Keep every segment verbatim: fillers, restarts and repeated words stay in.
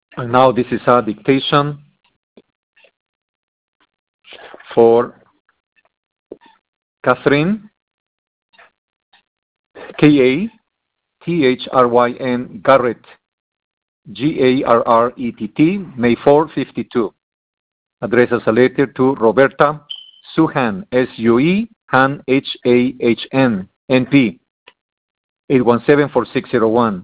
And now this is a dictation for Catherine, K A T H R Y N, Garrett, G A R R E T T, May fourth, fifty-two. Address as a letter to Roberta Suhan, S U E, Han, H A H N, N P, eight one seven, four six zero one.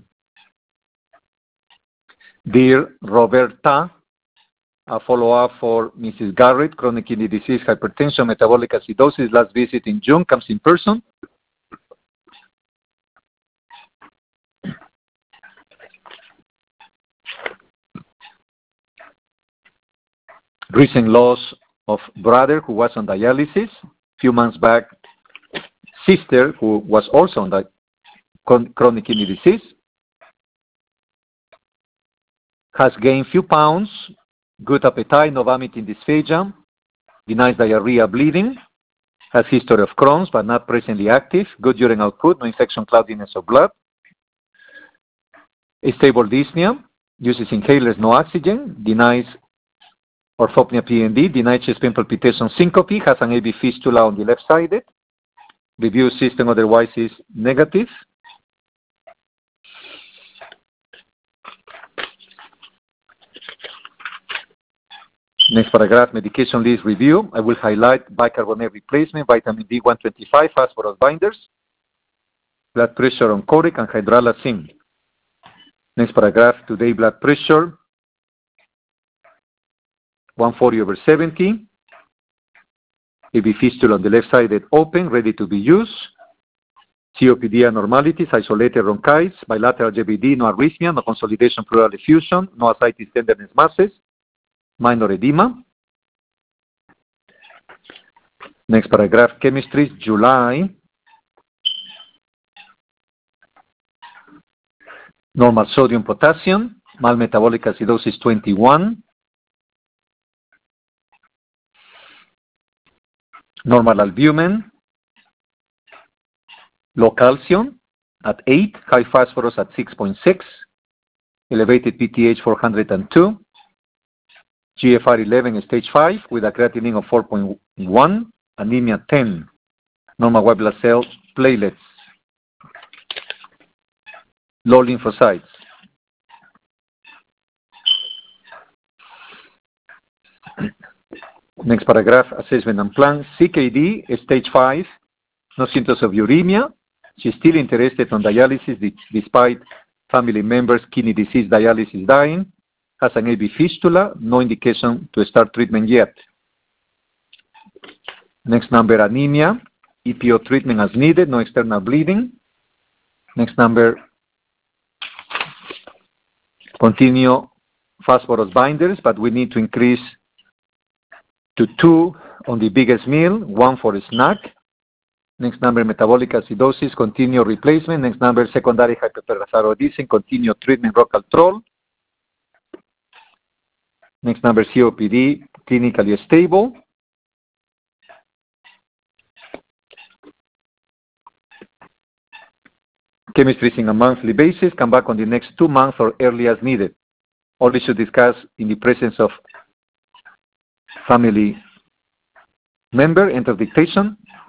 Dear Roberta, a follow-up for Missus Garrett, chronic kidney disease, hypertension, metabolic acidosis, last visit in June, comes in person. Recent loss of brother who was on dialysis. Few months back, sister who was also on the chronic kidney disease. Has gained few pounds, good appetite, no vomiting, dysphagia, denies diarrhea, bleeding, has history of Crohn's but not presently active, good urine output, no infection, cloudiness of blood, stable dyspnea, uses inhalers, no oxygen, denies orthopnea P N D, denies chest pain, palpitation, syncope, has an A V fistula on the left side, review system otherwise is negative. Next paragraph, medication list review. I will highlight bicarbonate replacement, vitamin D one twenty-five, phosphorus binders, blood pressure on Coric and hydralazine. Next paragraph, today blood pressure, one forty over seventy. A V fistula on the left side open, ready to be used. C O P D abnormalities, isolated bronchitis, bilateral J B D, no arrhythmia, no consolidation pleural effusion, no ascites, tenderness, masses. Minor edema. Next paragraph, chemistry, July. Normal sodium, potassium, mild metabolic acidosis twenty-one. Normal albumin. Low calcium at eight, high phosphorus at six point six. Elevated P T H four hundred two. G F R eleven, stage five, with a creatinine of four point one, anemia ten, normal white blood cell platelets, low lymphocytes. Next paragraph, assessment and plan. C K D, stage five, no symptoms of uremia. She's still interested on dialysis despite family members' kidney disease dialysis dying. Has an A V fistula, no indication to start treatment yet. Next number, anemia, E P O treatment as needed, no external bleeding. Next number, continue phosphorus binders, but we need to increase to two on the biggest meal, one for a snack. Next number, metabolic acidosis, continue replacement. Next number, secondary hyperparathyroidism, continue treatment, Rocaltrol. Next number, C O P D, clinically stable. Chemistry is on a monthly basis. Come back on the next two months or early as needed. Only should discuss in the presence of family member. Enter dictation.